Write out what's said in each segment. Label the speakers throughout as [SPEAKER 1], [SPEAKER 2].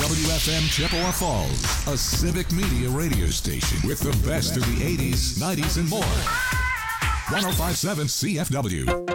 [SPEAKER 1] WFM Chippewa Falls, a civic media radio station with the best of the 80s, 90s, and more. 105.7 CFW.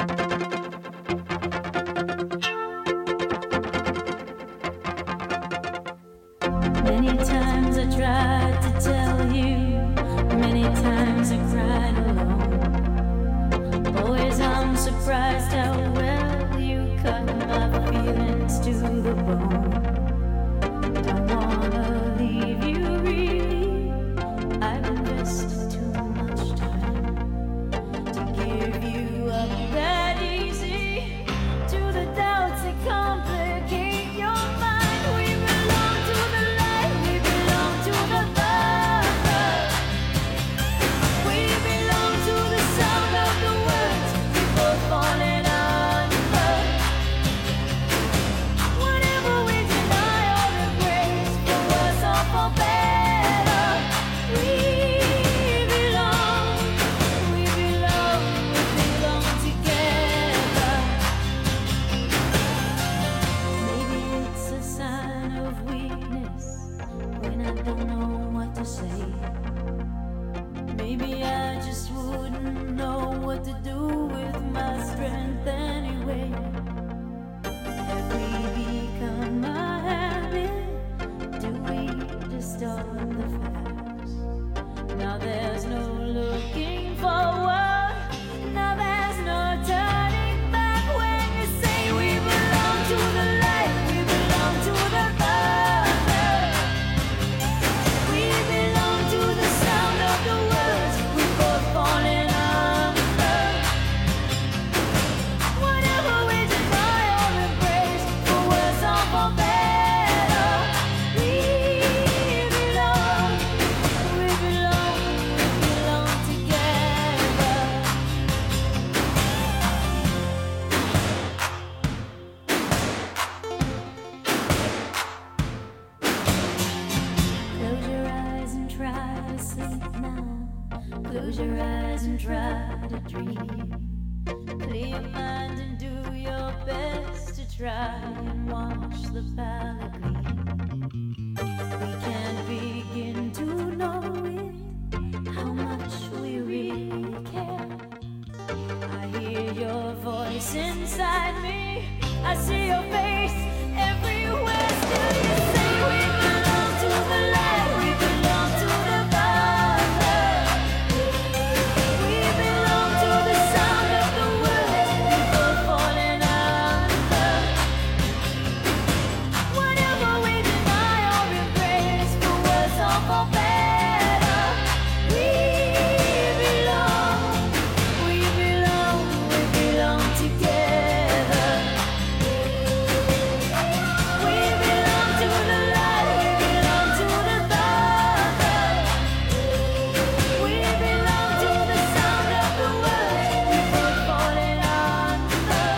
[SPEAKER 2] Many times I tried to tell you, many times I cried alone. Always I'm surprised how well you cut my feelings to the bone. Don't wanna leave you really, I've invested too much time to give you up that easy to the doubts that complicate your mind. We belong to the light, we belong to the dark. We belong to the sound of the words we both falling under. Whenever we deny or embrace, for worse or for better, we belong together. Maybe it's a sign of weakness when I don't know what to say. Maybe I just wouldn't know what to do with my strength anyway. Have we become a habit? Do we distort the facts? Now there's no looking forward. Now there's no turning back when you say we belong to the light, we belong to the dark. We belong to the sound of the words we both falling under. Whatever we deny or embrace, for worse or for better, we belong together. Close your eyes and try to sleep now. Close your eyes and try to dream. Clear your mind and do your best to try and wash the palate clean. We can't begin to know it, how much we really care. I hear your voice inside me, I see your face everywhere. Still you say we belong to the light, we belong to the dark. We belong to the sound of the words we both falling under. Whatever we deny or embrace, for worse or for better, we belong together. We belong to the light, we belong to the dark. We belong to the sound of the words we both falling under.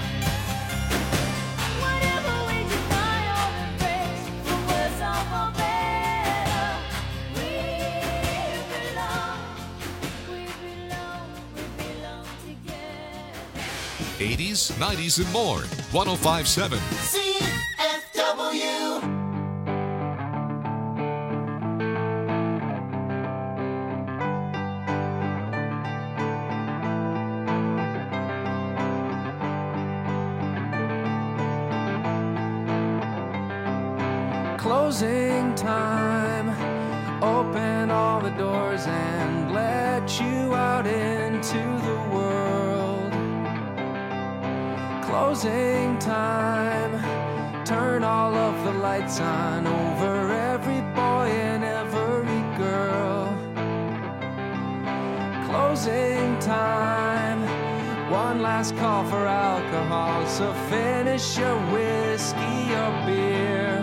[SPEAKER 2] Whatever we deny or embrace, for worse or for better, we belong together.
[SPEAKER 1] 80s, 90s, and more. 105.7.
[SPEAKER 3] CFW.
[SPEAKER 4] Closing time. Open all the doors and let you out into the world. Closing time. Turn all of the lights on over every boy and every girl. Closing time. One last call for alcohol, so finish your whiskey or beer.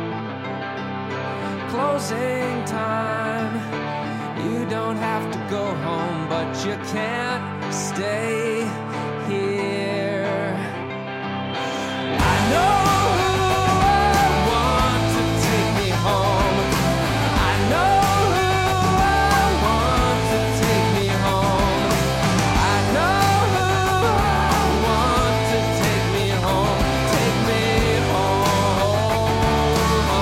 [SPEAKER 4] Closing time. You don't have to go home, but you can't stay here. I know who I want to take me home. I know who I want to take me home. I know who I want to take me home. Take me home.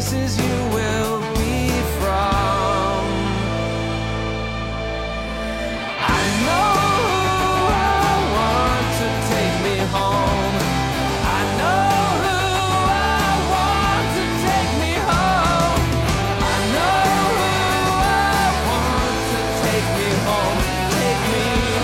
[SPEAKER 4] places you will be from. I know who I want to take me home. I know who I want to take me home. I know who I want to take me home. Take me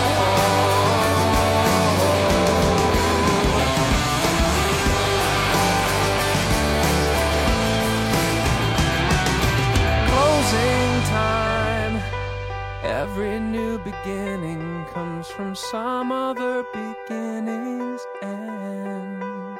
[SPEAKER 4] time. Every new beginning comes from some other beginning's end.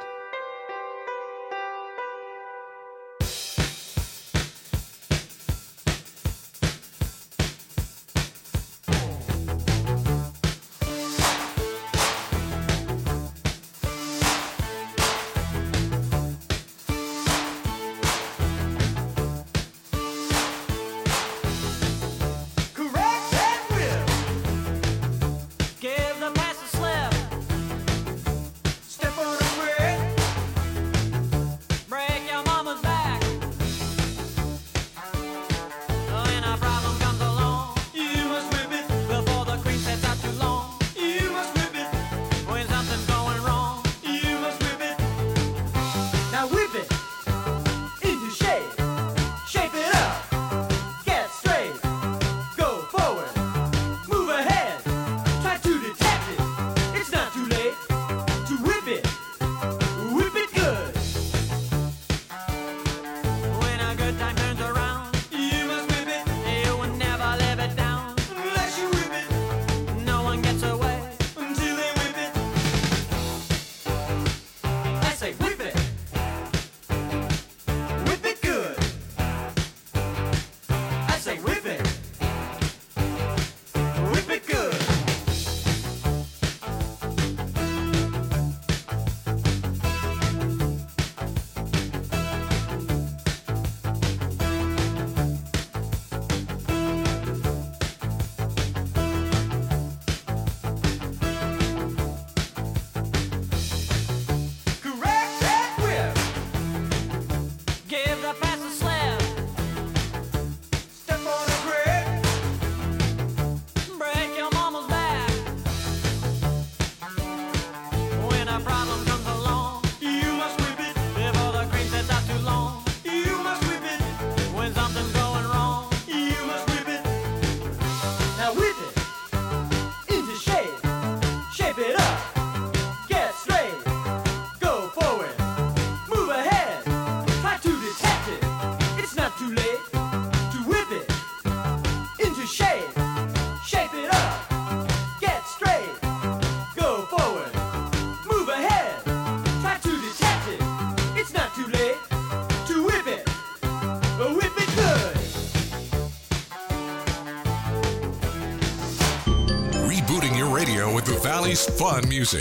[SPEAKER 1] Valley's fun music.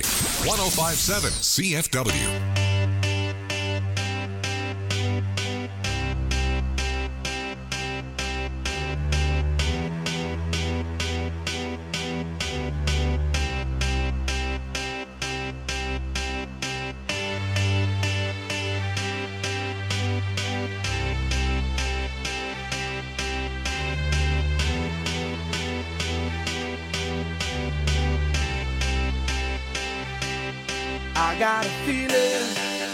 [SPEAKER 1] 105.7 CFW.
[SPEAKER 3] I got a feeling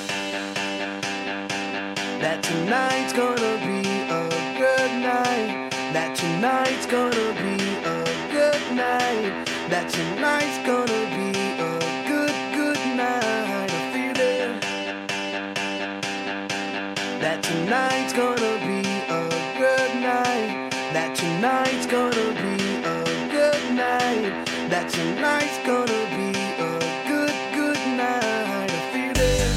[SPEAKER 3] that tonight's gonna be a good night. That tonight's gonna be a good night. That tonight's gonna be a good night. A feeling that tonight's gonna be a good night. That tonight's gonna be a good night. That tonight's gonna be a good night. A feeling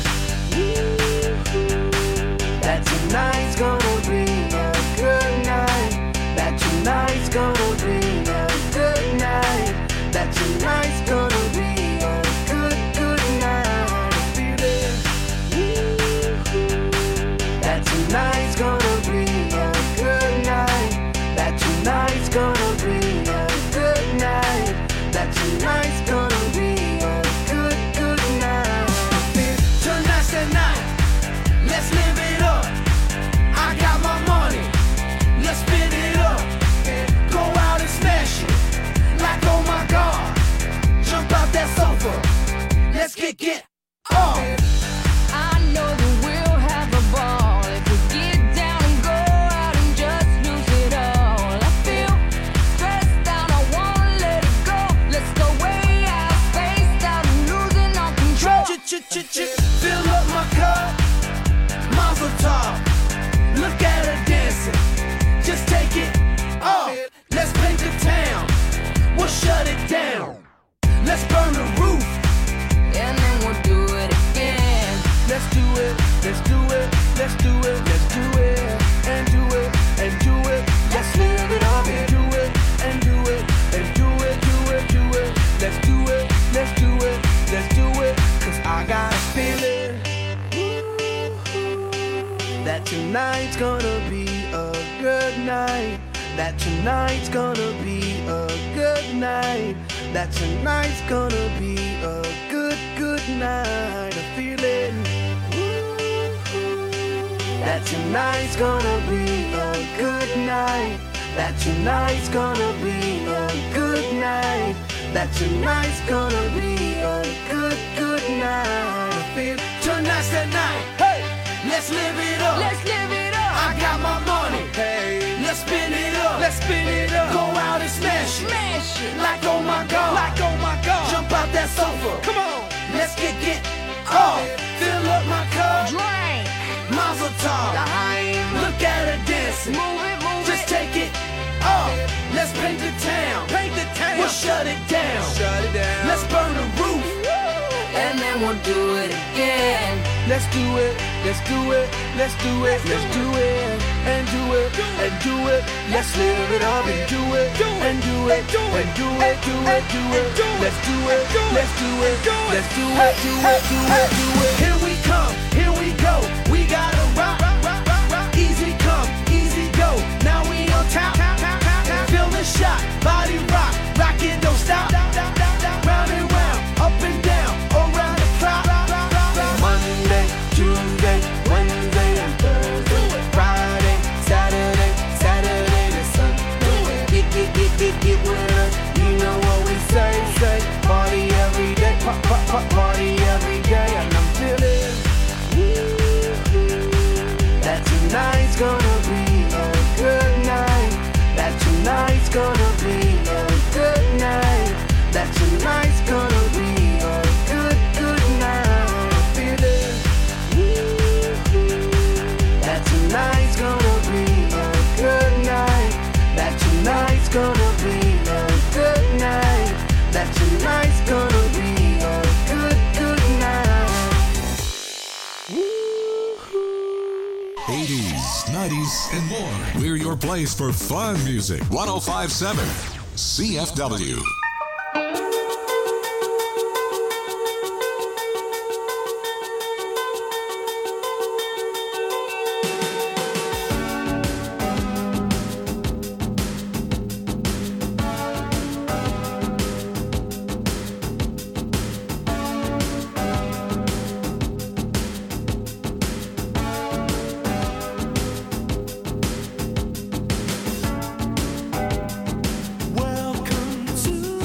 [SPEAKER 3] that tonight's gonna be a good night. That tonight's gonna be a good night. That tonight's gonna be a good night. A feeling that tonight's gonna be a good night. That tonight's gonna be a good night. That tonight's gonna Let's get off.
[SPEAKER 5] I know that we'll have a ball if we get down and go out and just lose it all. I feel stressed out, I wanna let it go. Let's go way out, spaced out and losing all control.
[SPEAKER 3] Fill up my cup, Mazel tov. Look at her dancing, just take it off. Let's paint the town, we'll shut it down. Let's burn the roof,
[SPEAKER 5] and then we'll do it again.
[SPEAKER 3] let's do it, let's do it, let's do it, let's do it, and do it, and do it. Let's live it up and do it, and do it, and do it, do it, do it. Let's do it, let's do it, let's do it. Cause I got a feeling that tonight's gonna be a good night. That tonight's gonna be a good night. That tonight's gonna be a good night. A feeling that tonight's gonna be a good night. That tonight's gonna be a good night. That tonight's gonna be a good night. I feel tonight's the night. Hey, let's live it up.
[SPEAKER 5] Let's live it up.
[SPEAKER 3] I got my money. Hey, let's spin it up. Let's spin it up. Go out and smash it.
[SPEAKER 5] Smash it.
[SPEAKER 3] Like oh my god.
[SPEAKER 5] Like oh my god.
[SPEAKER 3] Jump out that sofa. Come on. Let's get off. Fill up my cup.
[SPEAKER 5] Drink.
[SPEAKER 3] Mazel tov.
[SPEAKER 5] Time.
[SPEAKER 3] Look at her dancing.
[SPEAKER 5] Move it, move
[SPEAKER 3] Just
[SPEAKER 5] it.
[SPEAKER 3] take it off. Let's paint the town.
[SPEAKER 5] Paint the town.
[SPEAKER 3] We'll shut it down.
[SPEAKER 5] Shut it down.
[SPEAKER 3] Let's burn the roof.
[SPEAKER 5] And then we'll do it again.
[SPEAKER 3] Let's do it, let's do it, let's do it, let's do it, and do it, and do it. Let's live it up and do it, and do it, and do it, do it, do it. Let's do it, let's do it, let's do it, do it, do it, do it. Here we come, here we go. We gotta rock, easy come, easy go. Now we on top, feel the shot, body rock, rock it, don't stop. Round and round, up and down, around the clock. Monday, Tuesday, Wednesday, and Thursday, Friday, Saturday, Saturday to Sunday. Get with us, you know what we say. Party every day, party every day, and I'm feeling that tonight's gonna be a good night. That tonight's gonna be a good night. That tonight's gonna be a good night. Feeling that tonight's gonna be a good night. That tonight's gonna be a good night. That tonight's gonna be a good night.
[SPEAKER 1] 80s, 90s, and more. We're your place for fun music. 1057 CFW.
[SPEAKER 3] Welcome to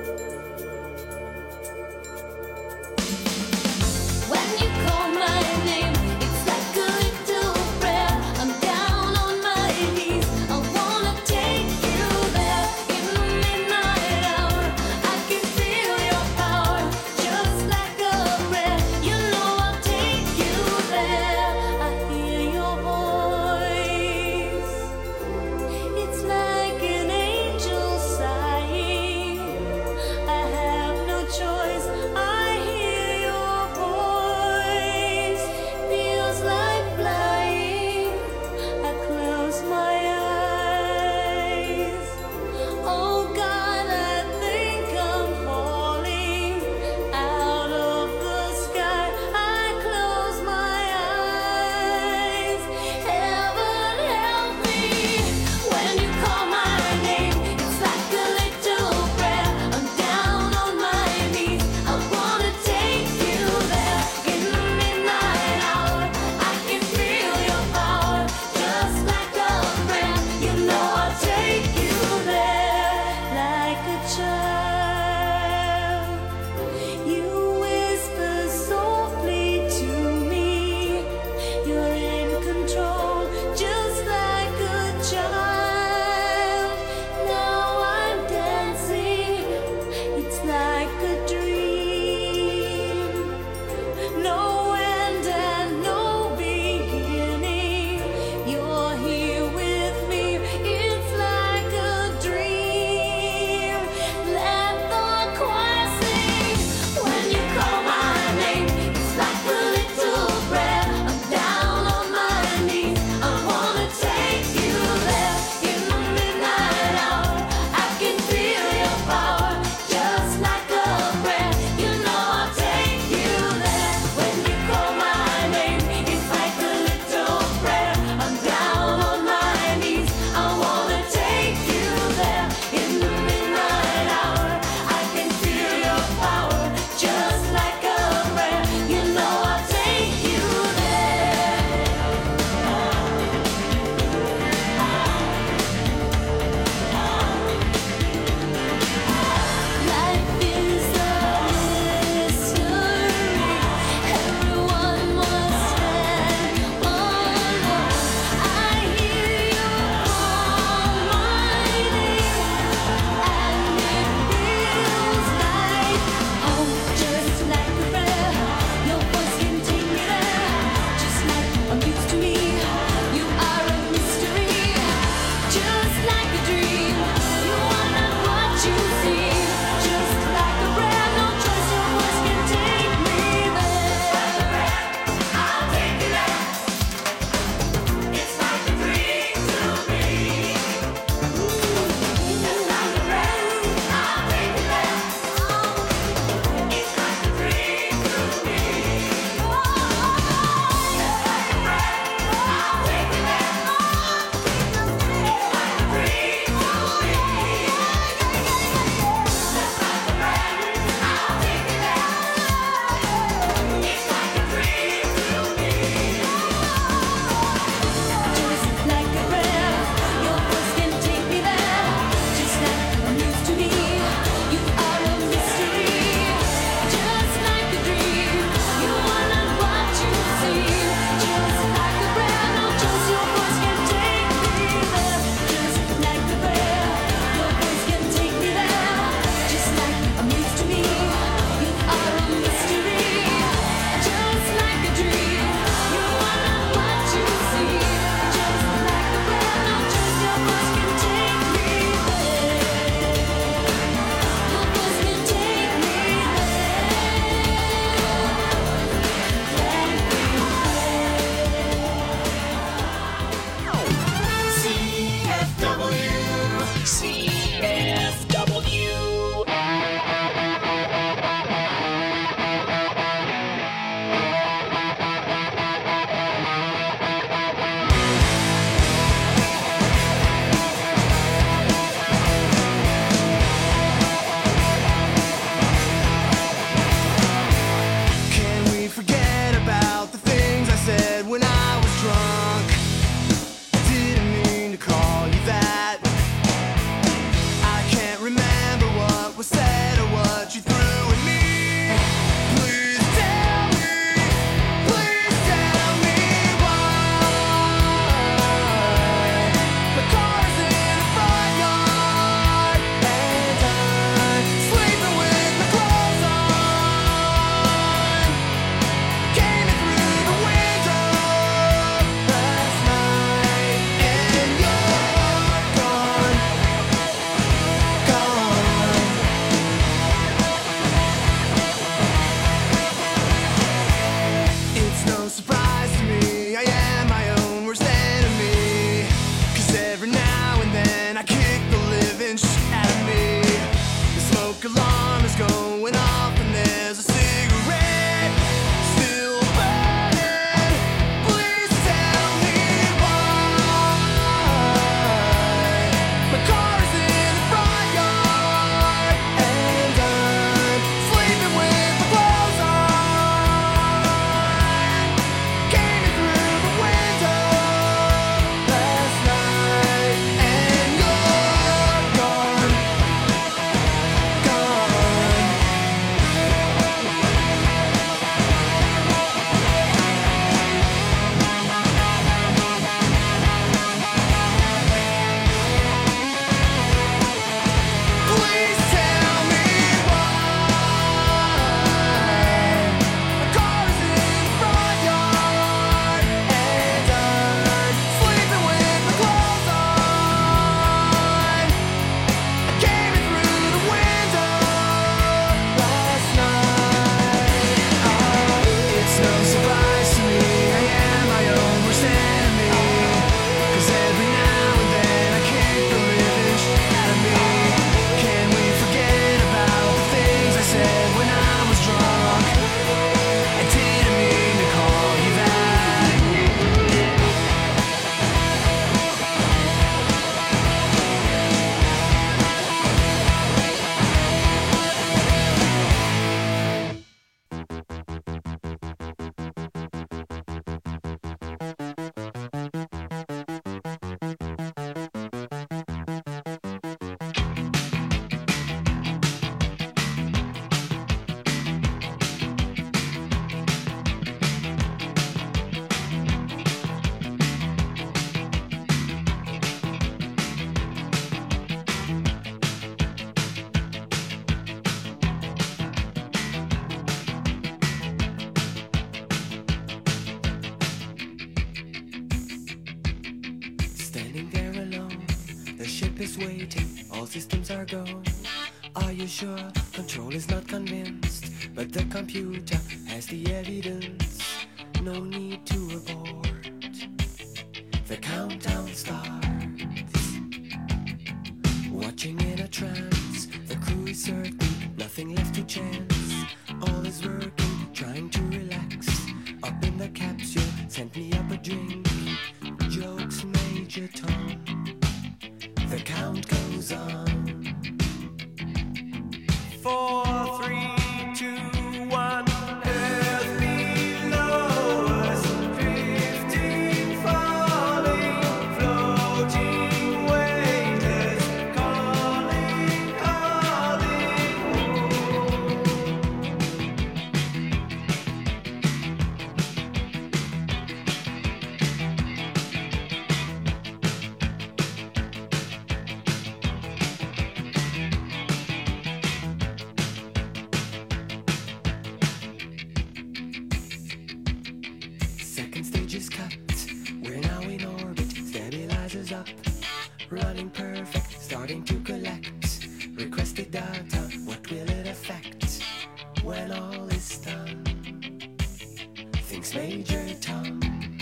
[SPEAKER 3] now and then I kick the living shit out of me. The smoke alarm is going off and there's a cigarette still burning. Please tell me why. My car's in the front yard and I'm sleeping with the clothes on. Came in through the window last night and you're gone, gone. Please tell me why. My car's in the front yard and I'm sleeping with my clothes on. I came in through the window last night. It's no surprise to me I am my own worst enemy. 'Cause every now and then I kick the living shit out of me. Can we forget about the things I said when I was drunk? I didn't mean to call you that. Standing there alone, the ship is waiting, all systems are go. Are you sure? Control is not convinced, but the computer has the evidence. No need to abort. The countdown starts. Watching in a trance, the crew is certain, nothing left to chance. All is working, trying to relax. Up in the capsule, sent me up a drink. Jokes, Major Tom. The count goes on. 4, 3, 2, 1. Earth below us, drifting, falling, floating, weightless, calling, calling. Second stage is cut. We're now in orbit. Stabilizers up. Running perfect. Starting to collect. Requested data. What will it affect when all is done? Thinks Major Tom.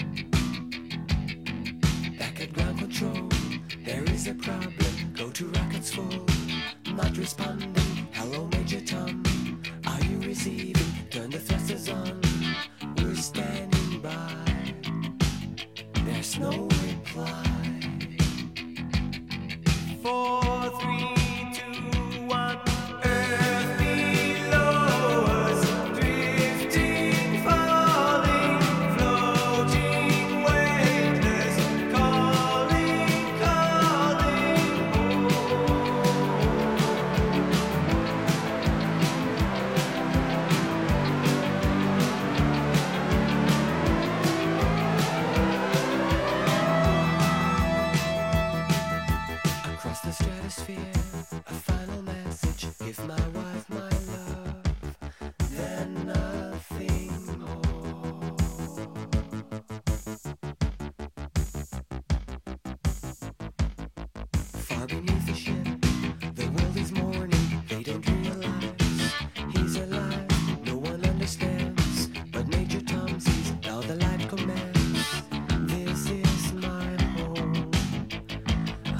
[SPEAKER 3] Back at ground control. There is a problem. Go to rockets full. Not responding. Hello, Major Tom. Are you receiving? Turn the thrusters on. We're standing by. There's no reply. 4, 3, 2, 1. Earth below us, drifting, falling, floating, weightless, calling, calling. Across the stratosphere, a final message. Give my wife my love, then nothing more. Far beneath the ship, the world is mourning. They don't realize he's alive. No one understands, but Major Tom sees now the light commands. This is my home.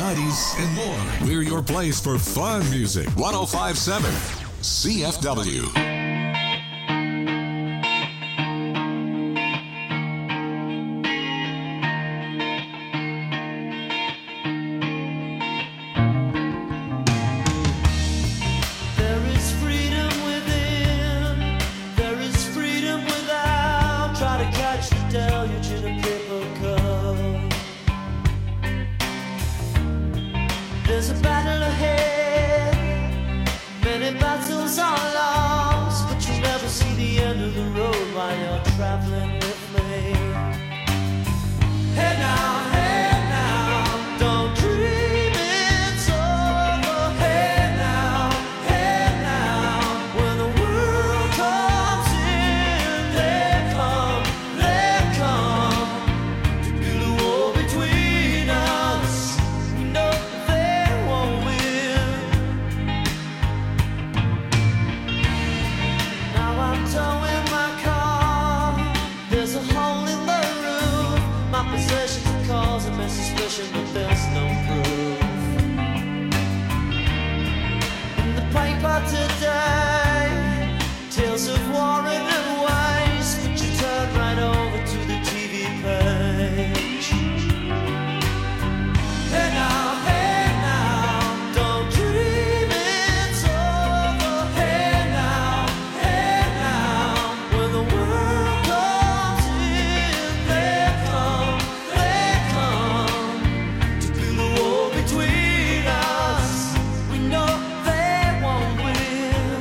[SPEAKER 1] 90s, and more. We're your place for fun music. 105.7 CFW.
[SPEAKER 6] There's a battle ahead, many battles are lost, but you'll never see the end of the road while you're traveling with me. Hey now, don't dream it's over. Hey now, when the world comes in, they come to build a wall between us. We know they won't win. Now I'm towing my car. There's a hole in the roof. My possessions are causing me suspicion, but there's no proof. In the paper today, tales of war and waste, but you turn right over to the TV page. Hey now, don't dream it's over. Hey now, when the world comes in, they come to build a wall between us. We know they won't win.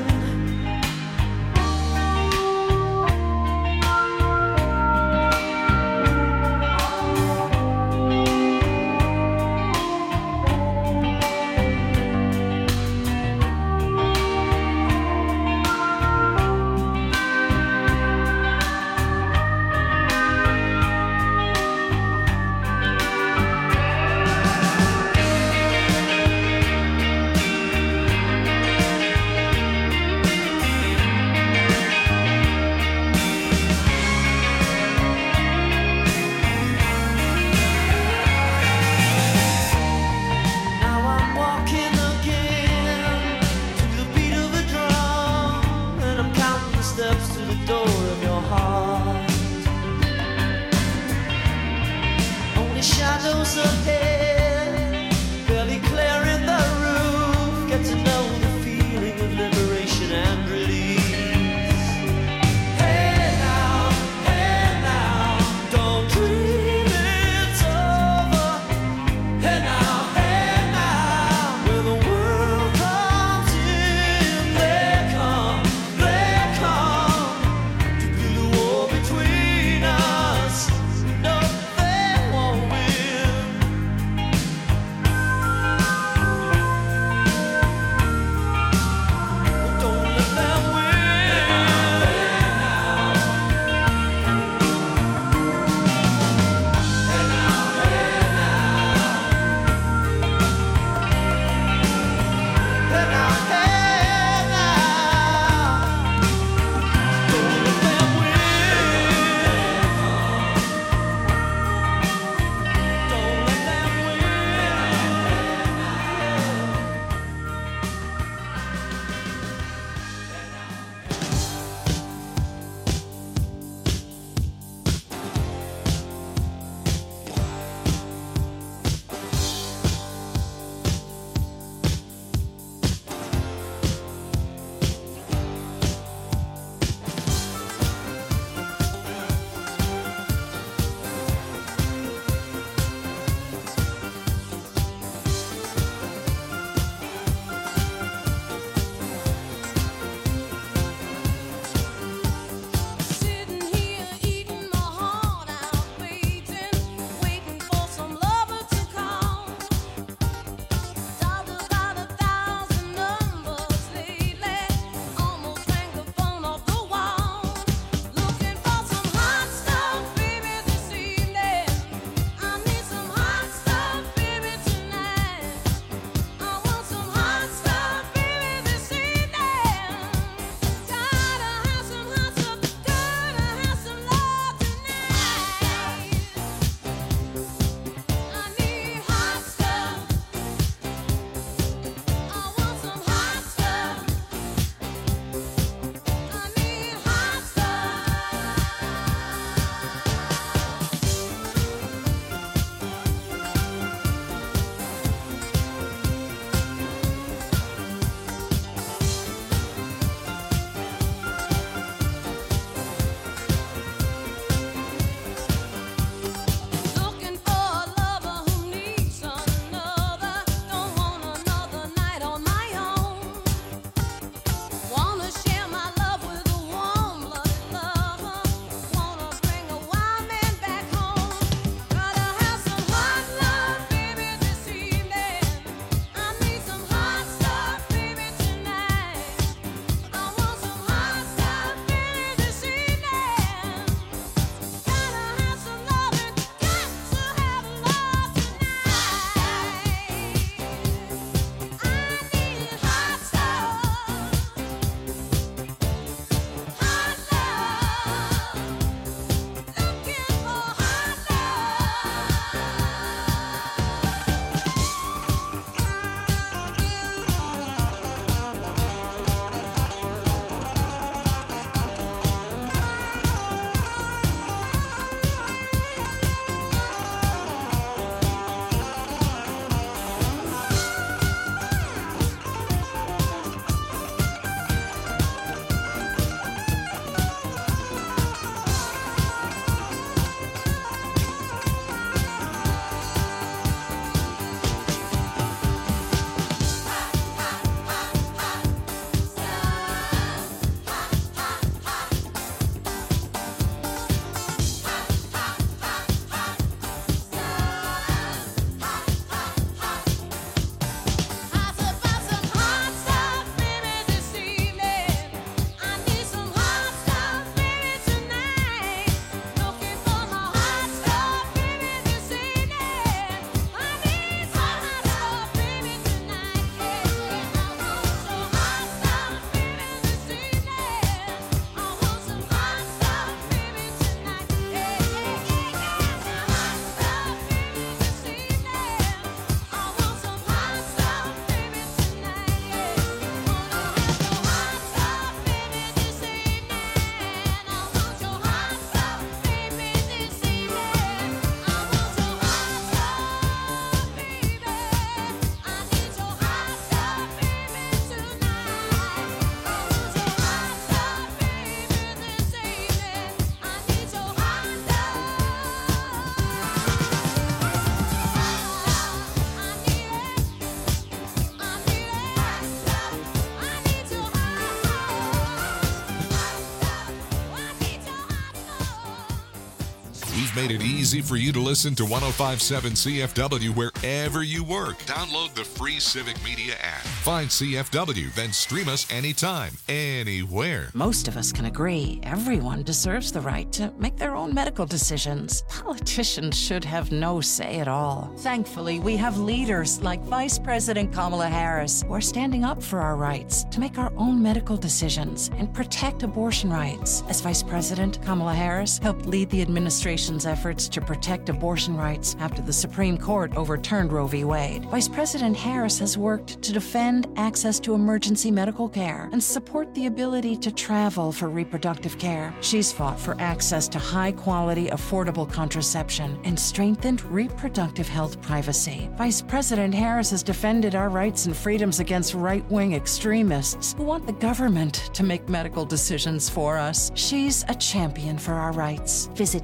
[SPEAKER 1] We've made it easy for you to listen to 105.7 CFW wherever you work. Download the free Civic Media app. Find CFW, then stream us anytime, anywhere.
[SPEAKER 7] Most of us can agree everyone deserves the right to make their own medical decisions. Politicians should have no say at all. Thankfully, we have leaders like Vice President Kamala Harris who are standing up for our rights to make our own medical decisions and protect abortion rights. As Vice President, Kamala Harris helped lead the administration's efforts to protect abortion rights after the Supreme Court overturned Roe v. Wade. Vice President Harris has worked to defend access to emergency medical care and support the ability to travel for reproductive care. She's fought for access to high-quality, affordable contraception and strengthened reproductive health privacy. Vice President Harris has defended our rights and freedoms against right-wing extremists who want the government to make medical decisions for us. She's a champion for our rights.
[SPEAKER 8] Visit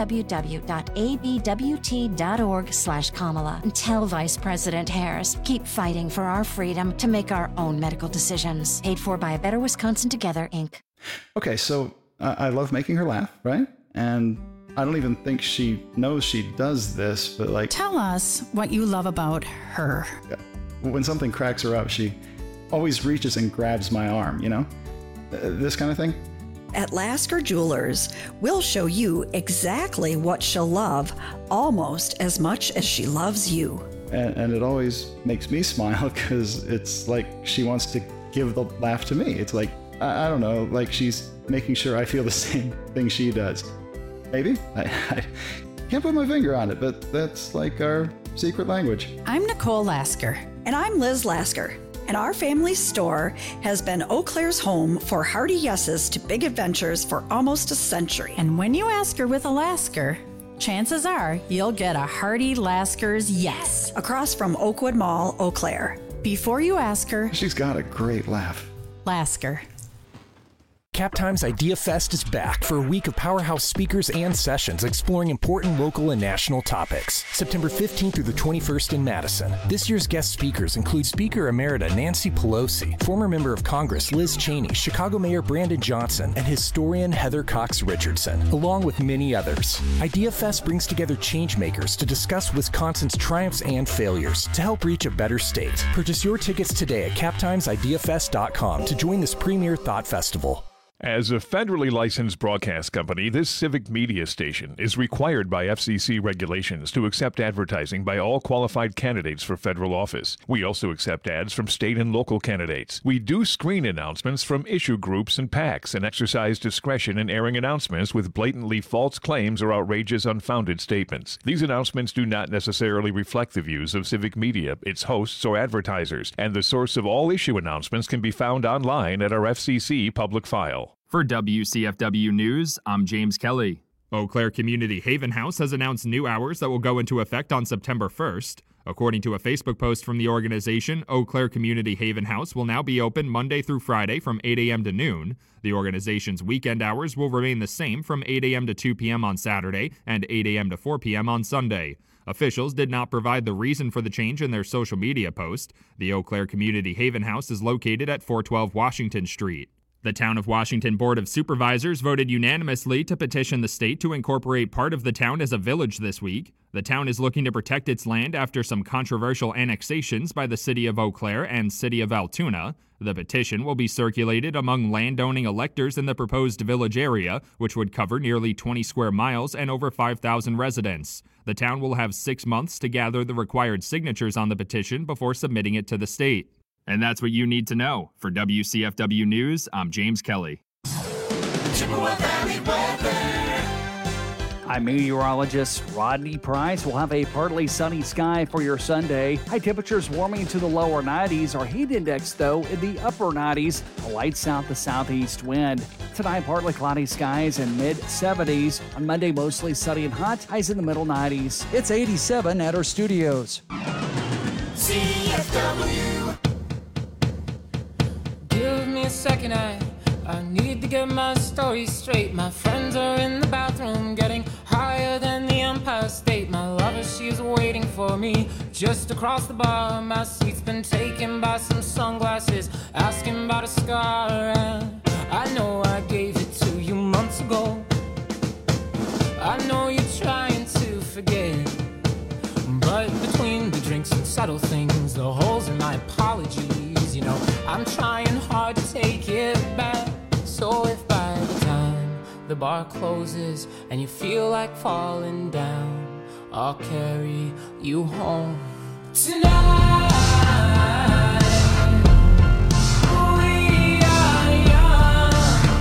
[SPEAKER 8] www.abwt.org/Kamala and tell Vice President Harris, keep fighting for our freedom to make our own medical decisions. Paid for by A Better Wisconsin Together, Inc.
[SPEAKER 9] Okay, so I love making her laugh, right? And I don't even think she knows she does this, but like...
[SPEAKER 10] Tell us what you love about her.
[SPEAKER 9] When something cracks her up, she always reaches and grabs my arm, you know? This kind of thing.
[SPEAKER 11] At Lasker Jewelers, we'll show you exactly what she'll love almost as much as she loves you.
[SPEAKER 9] And it always makes me smile because it's like she wants to give the laugh to me. It's like, I don't know, like she's making sure I feel the same thing she does. Maybe? I can't put my finger on it, but that's like our secret language.
[SPEAKER 10] I'm Nicole Lasker.
[SPEAKER 11] And I'm Liz Lasker. And our family's store has been Eau Claire's home for hearty yeses to big adventures for almost a century.
[SPEAKER 10] And when you ask her with a Lasker, chances are you'll get a hearty Lasker's yes.
[SPEAKER 11] Across from Oakwood Mall, Eau Claire.
[SPEAKER 10] Before you ask her,
[SPEAKER 9] she's got a great laugh.
[SPEAKER 10] Lasker.
[SPEAKER 12] CapTime's Idea Fest is back for a week of powerhouse speakers and sessions exploring important local and national topics. September 15th through the 21st in Madison. This year's guest speakers include Speaker Emerita Nancy Pelosi, former member of Congress Liz Cheney, Chicago Mayor Brandon Johnson, and historian Heather Cox Richardson, along with many others. Idea Fest brings together changemakers to discuss Wisconsin's triumphs and failures to help reach a better state. Purchase your tickets today at captimesideafest.com to join this premier thought festival.
[SPEAKER 13] As a federally licensed broadcast company, this civic media station is required by FCC regulations to accept advertising by all qualified candidates for federal office. We also accept ads from state and local candidates. We do screen announcements from issue groups and PACs and exercise discretion in airing announcements with blatantly false claims or outrageous, unfounded statements. These announcements do not necessarily reflect the views of civic media, its hosts, or advertisers, and the source of all issue announcements can be found online at our FCC public file.
[SPEAKER 14] For WCFW News, I'm James Kelly. Eau Claire Community Haven House has announced new hours that will go into effect on September 1st. According to a Facebook post from the organization, Eau Claire Community Haven House will now be open Monday through Friday from 8 a.m. to noon. The organization's weekend hours will remain the same from 8 a.m. to 2 p.m. on Saturday and 8 a.m. to 4 p.m. on Sunday. Officials did not provide the reason for the change in their social media post. The Eau Claire Community Haven House is located at 412 Washington Street. The Town of Washington Board of Supervisors voted unanimously to petition the state to incorporate part of the town as a village this week. The town is looking to protect its land after some controversial annexations by the City of Eau Claire and City of Altoona. The petition will be circulated among landowning electors in the proposed village area, which would cover nearly 20 square miles and over 5,000 residents. The town will have 6 months to gather the required signatures on the petition before submitting it to the state. And that's what you need to know. For WCFW News, I'm James Kelly.
[SPEAKER 15] Chippewa Valley weather. I'm meteorologist Rodney Price. We'll have a partly sunny sky for your Sunday. High temperatures warming to the lower 90s. Our heat index, though, in the upper 90s. A light south to southeast wind. Tonight, partly cloudy skies and mid-70s. On Monday, mostly sunny and hot. Highs in the middle 90s. It's 87 at our studios.
[SPEAKER 16] CFW. Give me a second, I need to get my story straight. My friends are in the bathroom getting higher than the Empire State. My lover, she's waiting for me just across the bar. My seat's been taken by some sunglasses, asking about a scar. And I know I gave it to you months ago. I know you're trying to forget, but between the drinks and subtle things, the holes in my apologies, you know, I'm trying hard to take it back. So if by the time the bar closes and you feel like falling down, I'll carry you home tonight. We are young,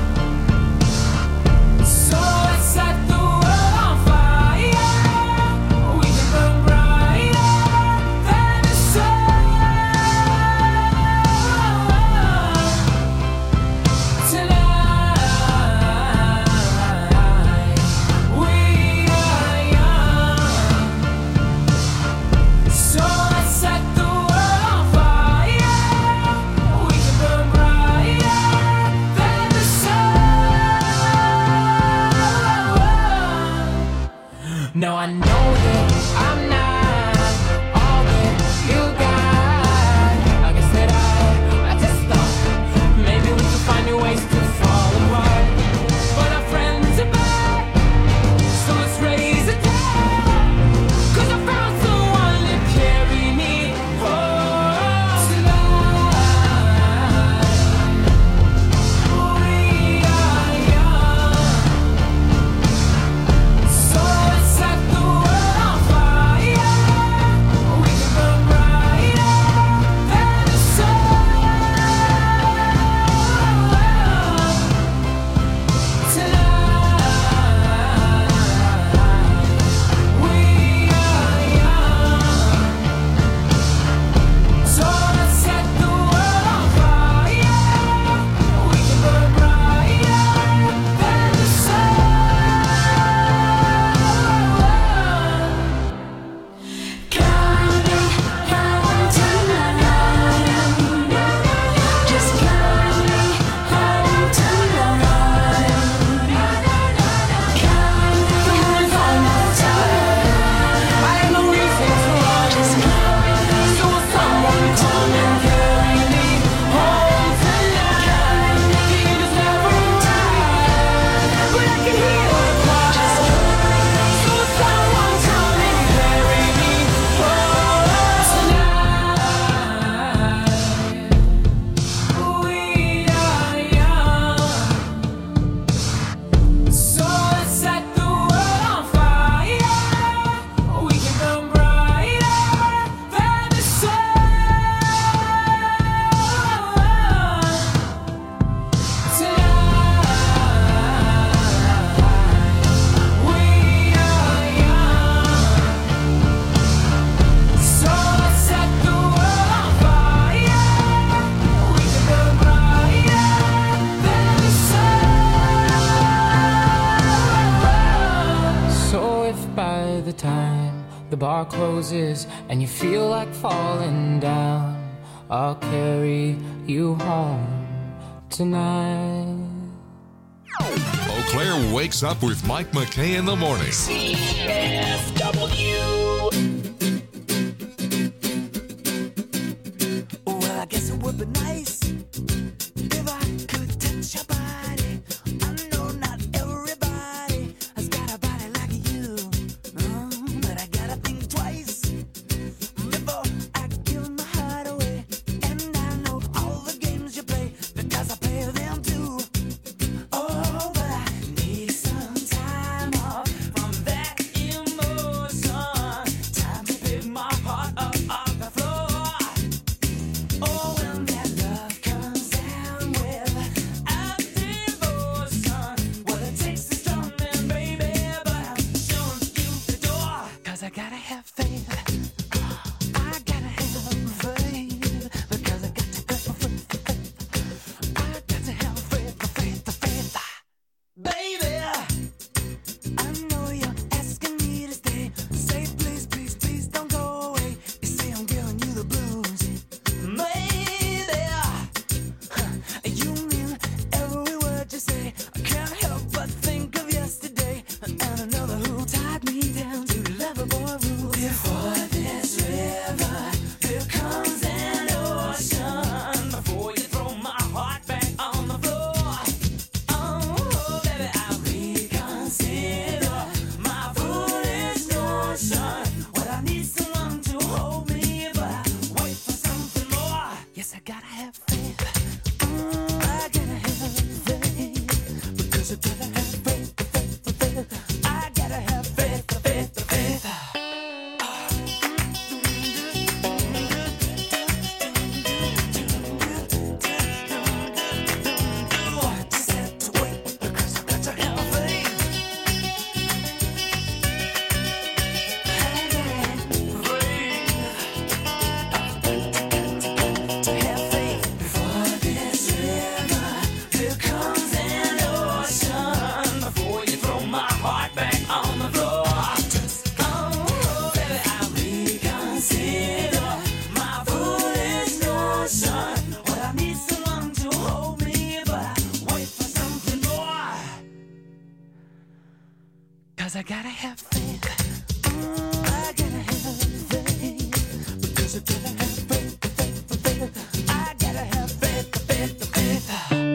[SPEAKER 16] so let's set the world on fire. We can burn brighter than the sun tonight. We are young, so let's set the world on fire. We can burn brighter than the sun. Now I know that I'm not all that you got. I guess that I just thought maybe we could find new ways to fall apart. But our friends are back, so let's raise a toast. 'Cause I found someone to carry me home tonight. We are young, so let's set the world on fire. We can burn brighter than the sun tonight. We are young, so let's set the world on fire. We can burn brighter than the sun. Coming home tonight. Just coming home tonight. Coming home tonight. I have no reason to run. Just coming. So will someone come and carry me home tonight? The end is never right, but I can hear the cry. So will someone come and carry me home tonight? We are young, so let's set the world on fire. We can burn brighter than the sun tonight. We are young, so let's set the world on fire. We can burn brighter than the sun. So if by the time the bar closes and you feel like falling down, I'll carry you home tonight.
[SPEAKER 1] Eau Claire wakes up with Mike McKay in the morning.
[SPEAKER 3] CFW. Well, I guess it would be nice if I could touch your body. I know not everybody has got a body like you, but I gotta think twice before I give my heart away. And I know all the games you play because I play them too. Oh, but I need some time off from that emotion. Time to pick my heart up off the floor. Oh, when that love comes down without devotion, well, it takes a strong man, baby, but I'm showing you the door. 'Cause I gotta have faith. I gotta have faith. Because I got to go for faith. I got to have faith, the faith, the faith. Baby, I know you're asking me to stay. Say please, please, please don't go away. You say I'm giving you the blues. Maybe you mean every word you say. I can't help but think of yesterday and another who tied me down to lover boy rules. Before gotta have faith. I gotta have faith. Because I gotta have faith, faith, faith. I gotta have faith, faith, faith.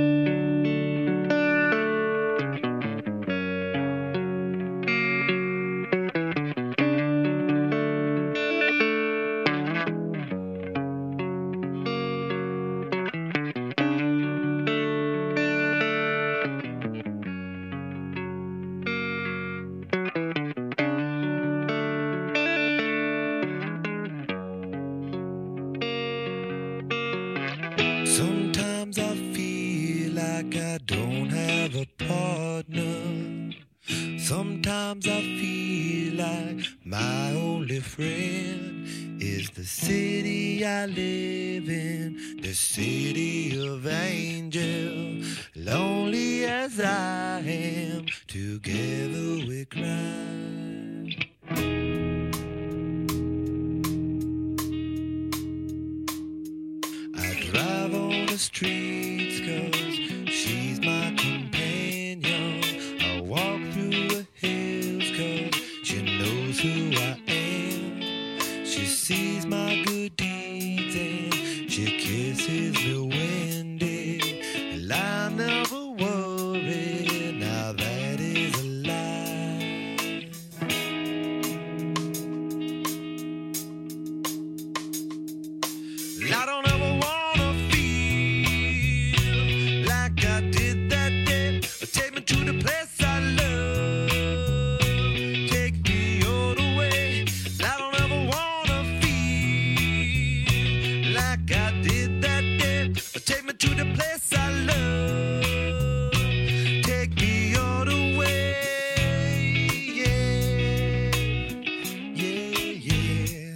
[SPEAKER 3] Sometimes I feel like I don't have a partner. Sometimes I feel like my only friend is the city I live in, the city of angels. Lonely as I am, together we cry. Drive on the streets 'cause she's my companion. I walk through the hills 'cause she knows who I am. She sees my good deeds and she kisses me windy. And I never worry, now that is a lie. I don't ever want to the place I love, take me all the way. I don't ever wanna feel like I did that day. Take me to the place I love, take me all the way. Yeah, yeah,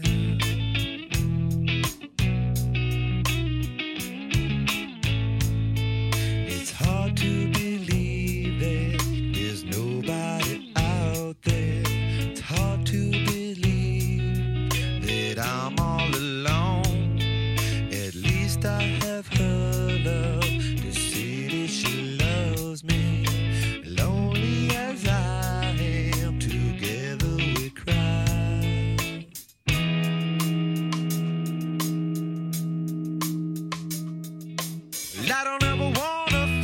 [SPEAKER 3] yeah. It's hard to believe there's nobody out there. It's hard to believe that I'm all alone. At least I have her love. The city, she loves me. Lonely as I am, together we cry. I don't ever wanna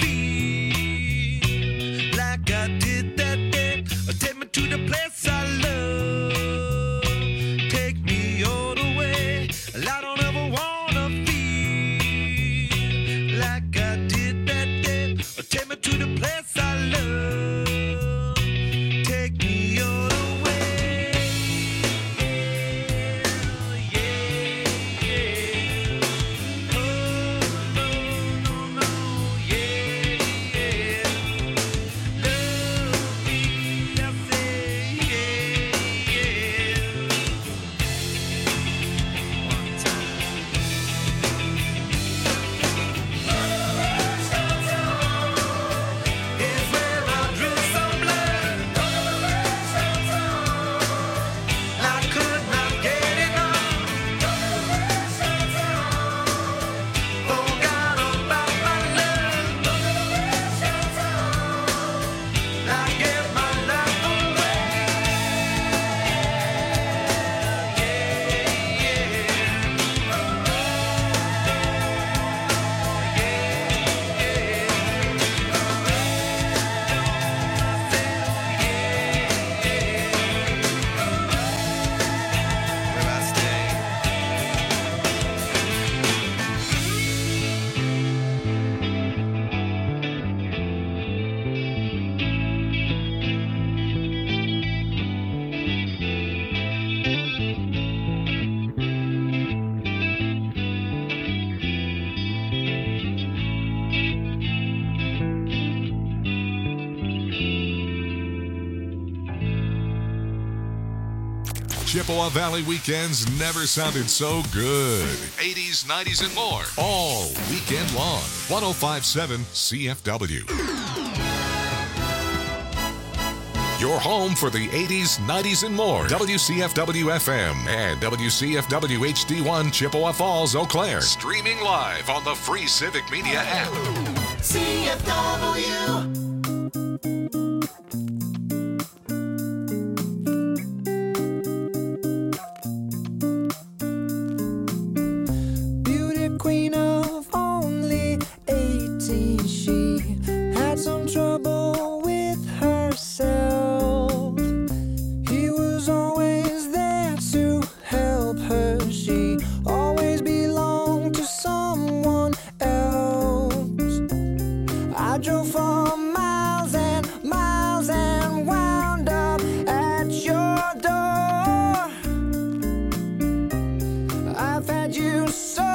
[SPEAKER 3] feel like I did that day. Take me to the place I love, take me all the way. I don't ever wanna feel like I did that day. Take me to the place I love, take me all the way. Yeah, yeah. Oh, no, no, no, yeah, yeah. Love me, I say, yeah, yeah. One time. It's where I drew some blood. I could not get enough. Forgot about my love. I gave my life away. Where I stay.
[SPEAKER 1] Chippewa Valley weekends never sounded so good. 80s, 90s, and more. All weekend long. 105.7 CFW. Your home for the 80s, 90s, and more. WCFW FM and WCFW HD1 Chippewa Falls, Eau Claire. Streaming live on the free Civic Media app.
[SPEAKER 3] CFW. I've had you so